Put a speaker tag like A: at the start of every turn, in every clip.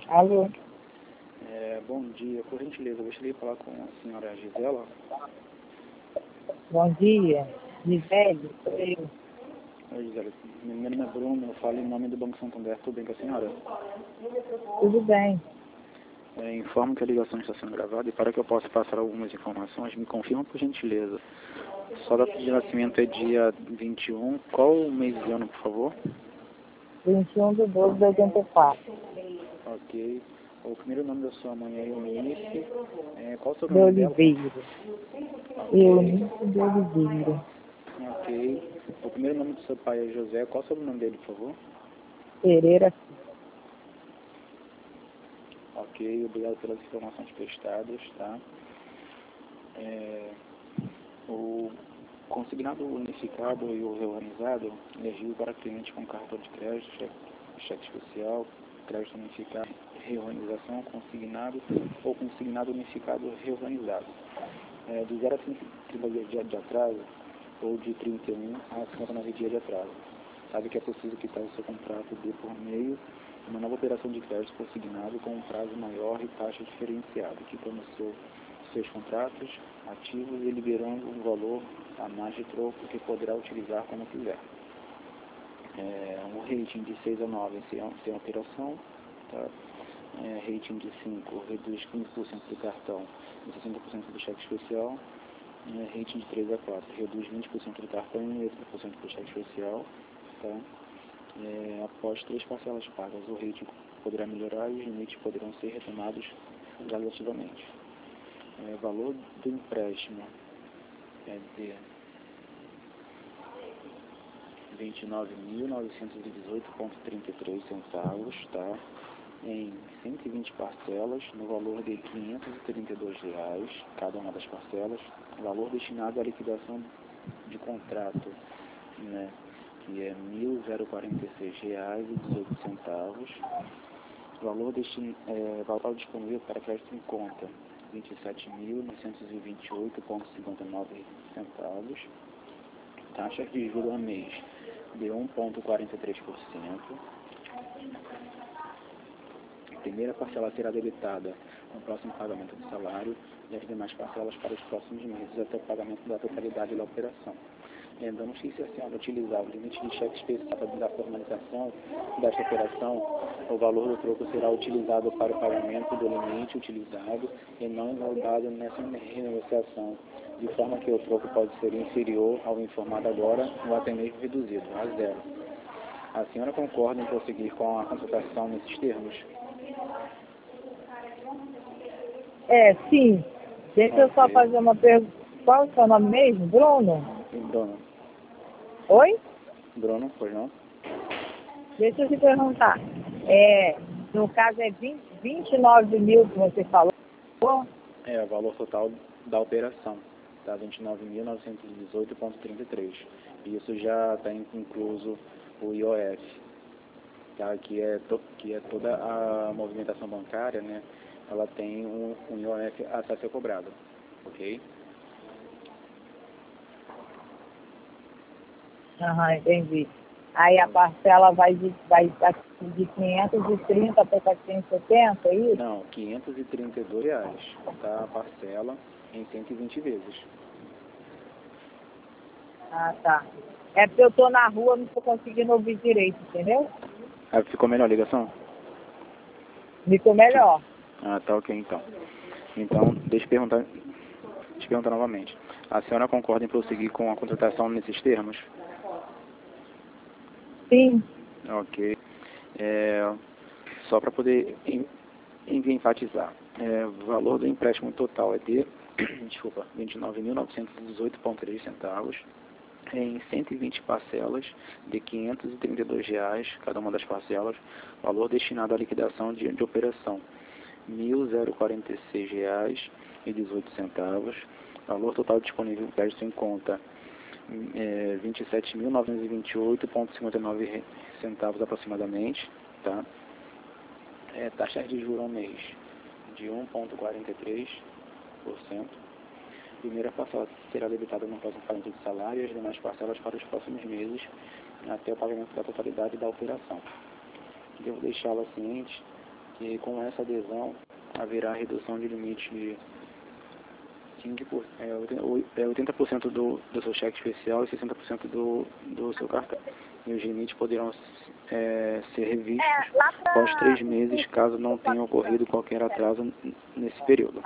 A: Alô?
B: Bom dia, por gentileza, eu gostaria de falar com a senhora Gisela.
A: Bom dia. Gisele, sou eu.
B: Oi, Gisela, meu nome é Bruno, eu falo em nome do Banco Santander, tudo bem com a senhora?
A: Tudo bem.
B: Informo que a ligação está sendo gravada e para que eu possa passar algumas informações, me confirma por gentileza. Sua data de nascimento é dia 21, qual o mês e ano, por favor?
A: 21/12/84.
B: Ok. O primeiro nome da sua mãe é Eunice. Qual o seu
A: De
B: nome dela?
A: Oliveira. Eunice de Oliveira.
B: Ok. O primeiro nome do seu pai é José. Qual o sobrenome dele, por favor?
A: Pereira.
B: Ok. Obrigado pelas informações prestadas, tá? O consignado unificado e o reorganizado elegível para cliente com cartão de crédito, cheque especial, crédito unificado, reorganização, consignado ou consignado unificado reorganizado. De 0 a 30 dias de atraso ou de 31 a 59 dias de atraso. Sabe que é preciso quitar o seu contrato de por meio de uma nova operação de crédito consignado com um prazo maior e taxa diferenciada, quitando seus contratos ativos e liberando um valor a mais de troco que poderá utilizar como quiser. Um rating de 6 a 9 sem alteração, tá? Rating de 5 reduz 15% do cartão e 60% do cheque especial. Rating de 3 a 4 reduz 20% do cartão e 80% do cheque especial, tá? Após 3 parcelas pagas, o rating poderá melhorar e os limites poderão ser retomados gradativamente. Valor do empréstimo é de R$ 29.918,33, tá? Em 120 parcelas, no valor de R$ 532, cada uma das parcelas. Valor destinado à liquidação de contrato, né, que é R$ 1.046,18. Valor disponível para crédito em conta, R$ 27.928,59. Taxas de juros a mês de 1,43%. Primeira parcela será debitada no próximo pagamento do salário e as demais parcelas para os próximos meses até o pagamento da totalidade da operação. Lembrando que se a senhora utilizar o limite de cheque especial da formalização desta operação, o valor do troco será utilizado para o pagamento do limite utilizado e não invalidado nessa renegociação, de forma que o troco pode ser inferior ao informado agora ou até mesmo reduzido a zero. A senhora concorda em prosseguir com a contratação nesses termos?
A: Sim. Deixa eu só fazer uma pergunta. Qual é o seu nome mesmo? Bruno?
B: Bruno.
A: Oi?
B: Bruno, pois não?
A: Deixa eu te perguntar. No caso é 29 mil que você falou?
B: O valor total da operação, tá? 29.918,33. Isso já está incluso o IOF, tá? Que é toda a movimentação bancária, né? Ela tem um IOF a ser cobrado, ok?
A: Entendi. Aí a parcela vai de 530 para 470, é isso?
B: Não, R$ 532, tá? A parcela em 120 vezes.
A: Ah, tá. É porque eu tô na rua, não estou conseguindo ouvir direito, entendeu?
B: Ficou melhor a ligação?
A: Ficou melhor.
B: Tá ok então. Então, deixa eu perguntar novamente. A senhora concorda em prosseguir com a contratação nesses termos?
A: Sim.
B: Ok. Só para poder enfatizar. O valor do empréstimo total é de R$ 29.918,13 em 120 parcelas de R$ 532, cada uma das parcelas. Valor destinado à liquidação de operação, R$ 1.046,18. Valor total disponível em crédito em conta, R$ 27.928,59 aproximadamente, tá? Taxas de juros ao mês de 1,43%. Primeira parcela será debitada no próximo pagamento de salário e as demais parcelas para os próximos meses até o pagamento da totalidade da operação. Devo deixá-la ciente E com essa adesão haverá redução de limite de 80% do seu cheque especial e 60% do seu cartão. E os limites poderão ser revistos após 3 meses, caso não tenha ocorrido qualquer atraso nesse período.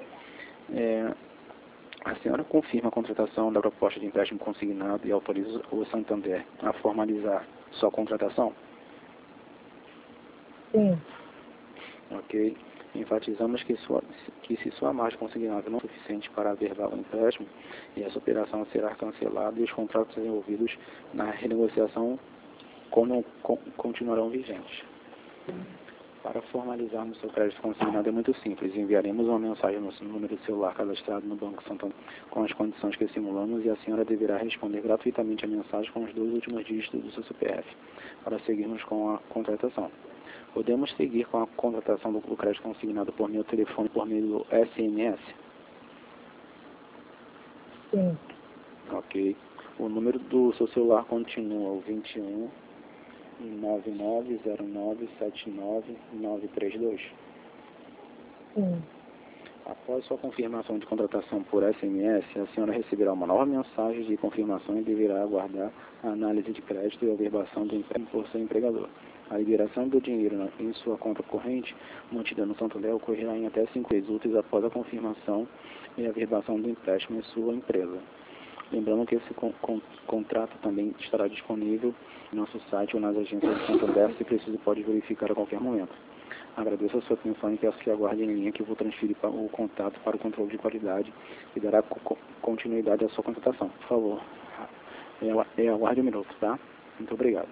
B: A senhora confirma a contratação da proposta de empréstimo consignado e autoriza o Santander a formalizar sua contratação?
A: Sim.
B: Ok. Enfatizamos que se sua margem consignada não é suficiente para averbar o empréstimo, e essa operação será cancelada e os contratos envolvidos na renegociação continuarão vigentes. Para formalizarmos seu crédito consignado é muito simples. Enviaremos uma mensagem no seu número de celular cadastrado no Banco Santander com as condições que simulamos, e a senhora deverá responder gratuitamente a mensagem com os 2 últimos dígitos do seu CPF para seguirmos com a contratação. Podemos seguir com a contratação do crédito consignado por meio do telefone, por meio do SMS?
A: Sim.
B: Ok. O número do seu celular continua o 21 990979932.
A: Sim.
B: Após sua confirmação de contratação por SMS, a senhora receberá uma nova mensagem de confirmação e deverá aguardar a análise de crédito e a averbação do empréstimo por seu empregador. A liberação do dinheiro em sua conta corrente, mantida no Santander, ocorrerá em até 5 meses úteis após a confirmação e a averbação do empréstimo em sua empresa. Lembrando que esse contrato também estará disponível no nosso site ou nas agências do Santander, se preciso pode verificar a qualquer momento. Agradeço a sua atenção e peço que aguarde em linha, que eu vou transferir o contato para o controle de qualidade e dará continuidade à sua contratação. Por favor, aguarde um minuto, tá? Muito obrigado.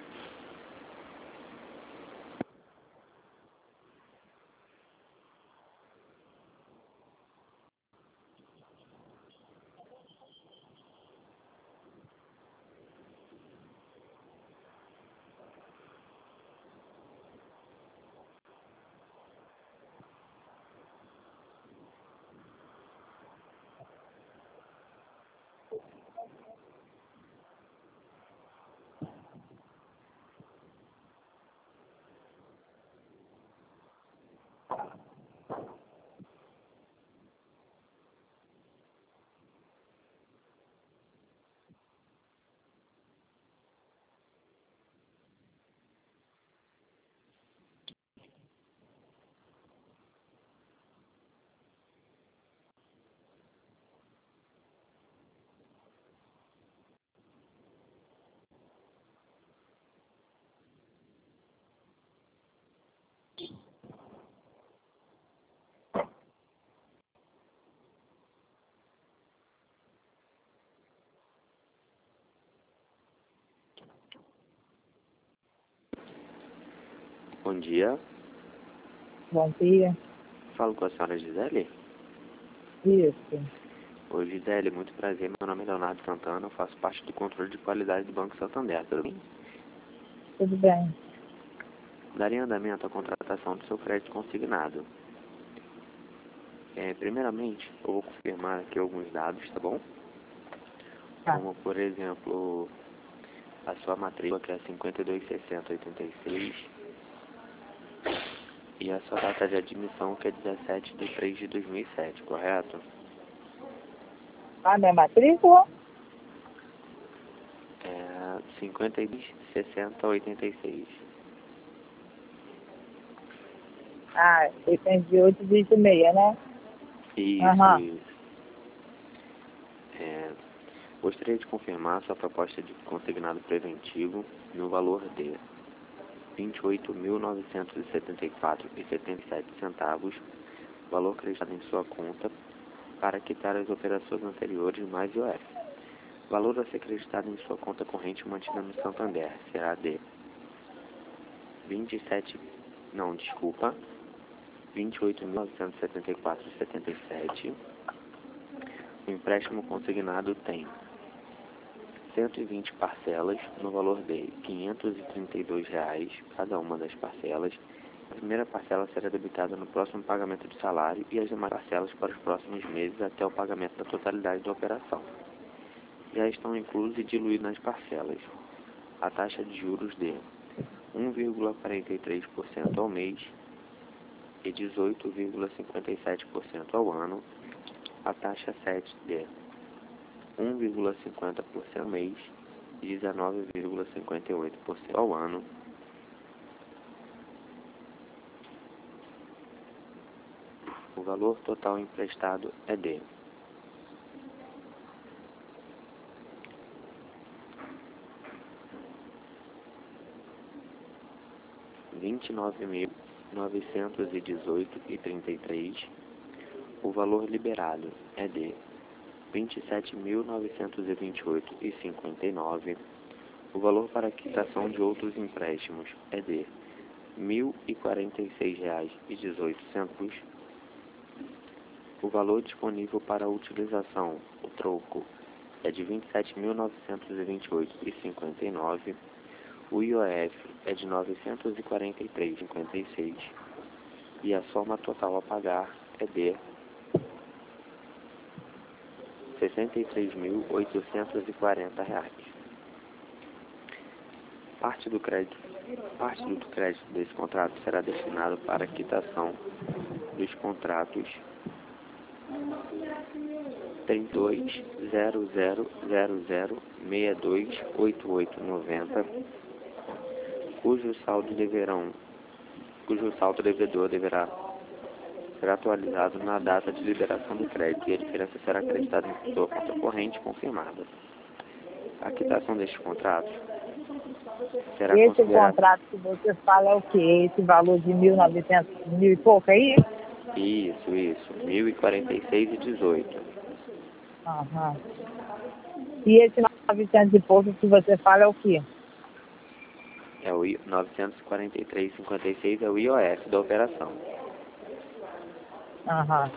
C: Bom dia.
A: Bom dia.
C: Falo com a senhora Gisele?
A: Isso.
C: Oi, Gisele, muito prazer. Meu nome é Leonardo Santana, eu faço parte do controle de qualidade do Banco Santander, tudo bem?
A: Tudo bem.
C: Daria andamento à contratação do seu crédito consignado. Primeiramente, eu vou confirmar aqui alguns dados, tá bom?
A: Tá.
C: Como, por exemplo, a sua matrícula, que é 526086, e a sua data de admissão, que é 17/3/2007, correto?
A: A minha matrícula?
C: 526086.
A: Ah, 88,6, né?
C: Isso,
A: Aham.
C: isso. Gostaria de confirmar sua proposta de consignado preventivo no valor de R$ 28.974,77, valor acreditado em sua conta para quitar as operações anteriores mais IOF. Valor a ser acreditado em sua conta corrente mantida no Santander será de 28.974,77. O empréstimo consignado tem 120 parcelas no valor de R$ 532, cada uma das parcelas. A primeira parcela será debitada no próximo pagamento de salário e as demais parcelas para os próximos meses até o pagamento da totalidade da operação. Já estão inclusos e diluídos nas parcelas a taxa de juros de 1,43% ao mês 18,57% ao ano, a taxa 7 de 1,50% ao mês e 19,58% ao ano. O valor total emprestado é de R$ 29.918,33. O valor liberado é de R$ 27.928,59. O valor para quitação de outros empréstimos é de R$ 1.046,18. O valor disponível para utilização, o troco, é de R$ 27.928,59. O IOF é de R$ 943,56. E a soma total a pagar é de R$ 63.840. Parte do crédito desse contrato será destinado para a quitação dos contratos 32.0000628890, cujo saldo devedor deverá ser atualizado na data de liberação do crédito e a diferença será acreditada em sua conta corrente confirmada. A quitação deste contrato será
A: Esse
C: considerada...
A: contrato que você fala é o quê? Esse valor de 1.900, mil e pouco aí?
C: Isso, R$ 1.046,18.
A: Aham. E esse 900 e pouco que você fala é o quê?
C: É o 943,56 é o IOF da operação.
A: Aham.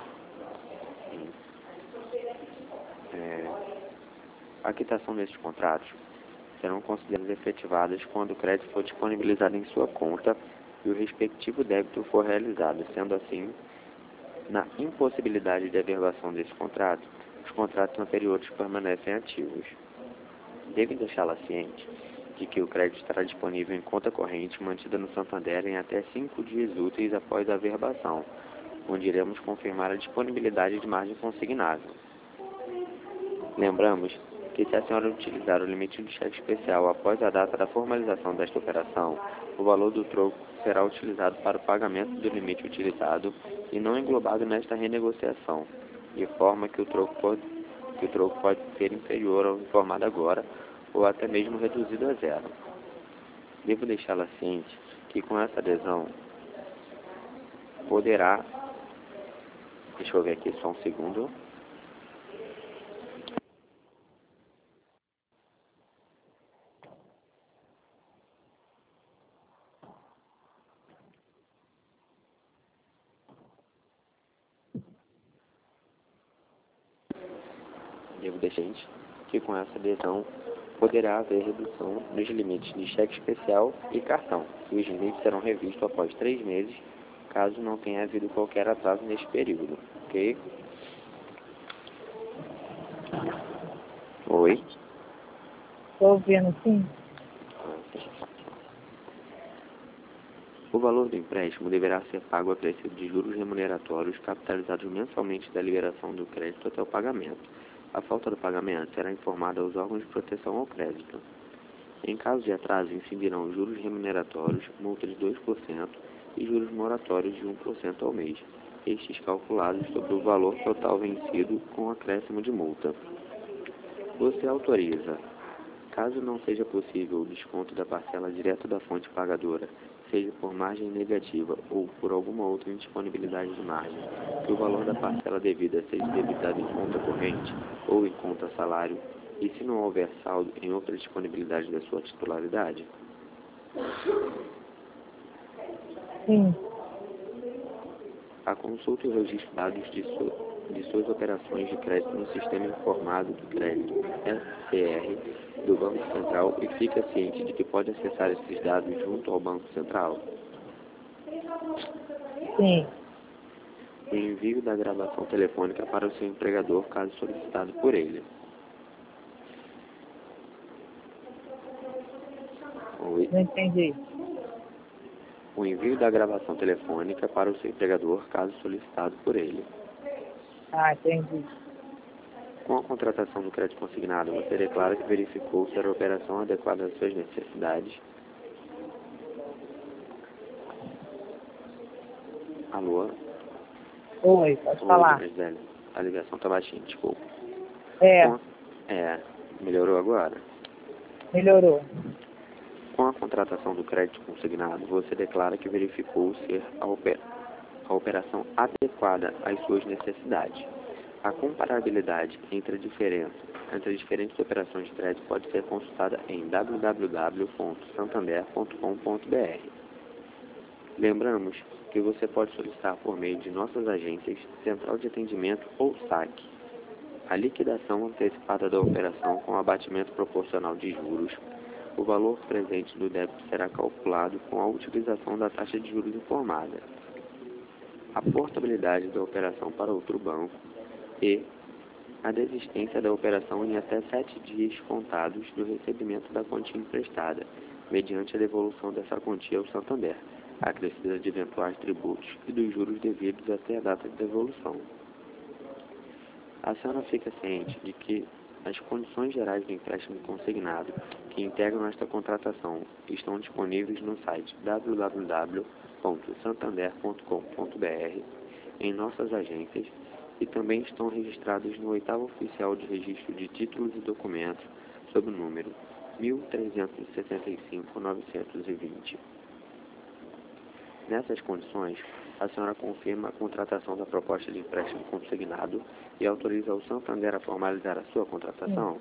C: A quitação desses contratos serão consideradas efetivadas quando o crédito for disponibilizado em sua conta e o respectivo débito for realizado. Sendo assim, na impossibilidade de averbação desse contrato, os contratos anteriores permanecem ativos. Devem deixá-la ciente de que o crédito estará disponível em conta corrente mantida no Santander em até 5 dias úteis após a averbação, onde iremos confirmar a disponibilidade de margem consignável. Lembramos que se a senhora utilizar o limite do cheque especial após a data da formalização desta operação, o valor do troco será utilizado para o pagamento do limite utilizado e não englobado nesta renegociação, de forma que o troco pode ser inferior ao informado agora ou até mesmo reduzido a zero. Devo deixá-la ciente que com essa adesão poderá... Deixa eu ver aqui só um segundo. Devo deixar ciente que com essa adesão poderá haver redução nos limites de cheque especial e cartão. E os limites serão revistos após 3 meses, caso não tenha havido qualquer atraso neste período. Ok? Oi?
A: Estou ouvindo, sim.
C: O valor do empréstimo deverá ser pago a preço de juros remuneratórios capitalizados mensalmente da liberação do crédito até o pagamento. A falta do pagamento será informada aos órgãos de proteção ao crédito. Em caso de atraso, incidirão juros remuneratórios, multa de 2% e juros moratórios de 1% ao mês, estes calculados sobre o valor total vencido com acréscimo de multa. Você autoriza, caso não seja possível o desconto da parcela direto da fonte pagadora, seja por margem negativa ou por alguma outra indisponibilidade de margem, que o valor da parcela devida seja debitado em conta corrente ou em conta salário, e se não houver saldo em outra disponibilidade da sua titularidade?
A: Sim.
C: A consulta e o registro de dados de suas operações de crédito no Sistema Informado de Crédito, SCR, do Banco Central e fica ciente de que pode acessar esses dados junto ao Banco Central?
A: Sim.
C: O envio da gravação telefônica para o seu empregador, caso solicitado por ele. Oi?
A: Não entendi.
C: o envio da gravação telefônica para o seu empregador, caso solicitado por ele.
A: Ah, entendi.
C: Com a contratação do crédito consignado, você declara que verificou ser a operação adequada às suas necessidades. Alô?
A: Oi, pode
C: Oi,
A: falar.
C: Gisele. A ligação tá baixinha, desculpa.
A: É,
C: Melhorou agora?
A: melhorou.
C: Com a contratação do crédito consignado, você declara que verificou ser a operação adequada às suas necessidades. A comparabilidade entre as diferentes operações de crédito pode ser consultada em www.santander.com.br. Lembramos que você pode solicitar por meio de nossas agências, central de atendimento ou saque a liquidação antecipada da operação com abatimento proporcional de juros. O valor presente do débito será calculado com a utilização da taxa de juros informada, a portabilidade da operação para outro banco e a desistência da operação em até 7 dias contados do recebimento da quantia emprestada, mediante a devolução dessa quantia ao Santander, acrescida de eventuais tributos e dos juros devidos até a data de devolução. A senhora fica ciente de que as condições gerais do empréstimo consignado que integram esta contratação estão disponíveis no site www.santander.com.br, em nossas agências, e também estão registrados no 8º Oficial de Registro de Títulos e Documentos, sob o número 1365-920. Nessas condições, a senhora confirma a contratação da proposta de empréstimo consignado e autoriza o Santander a formalizar a sua contratação?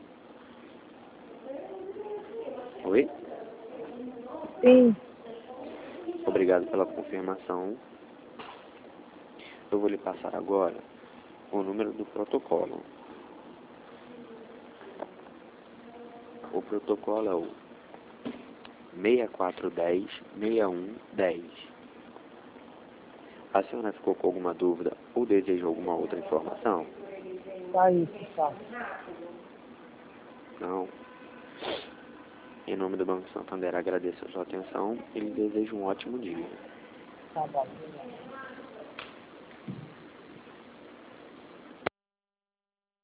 C: Oi?
A: Sim.
C: Obrigado pela confirmação. Eu vou lhe passar agora o número do protocolo. O protocolo é o 6410-6110. A senhora ficou com alguma dúvida ou deseja alguma outra informação?
A: Só isso, só.
C: Não. Em nome do Banco Santander, agradeço a sua atenção e lhe desejo um ótimo dia.
A: Tá bom.